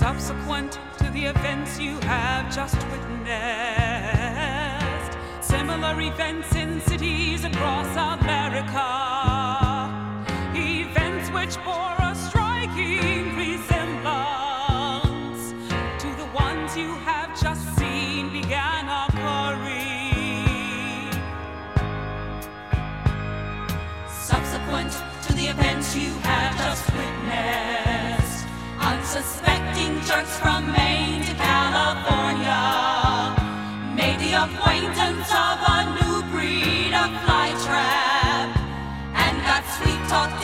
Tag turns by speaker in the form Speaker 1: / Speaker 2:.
Speaker 1: Subsequent to the events you have just witnessed, similar events in cities across America, events which bore a striking resemblance to the ones you have just seen began occurring. Subsequent to the events you have just witnessed, unsuspecting jerks from Maine to California made the acquaintance of a new breed of flytrap and got sweet-talked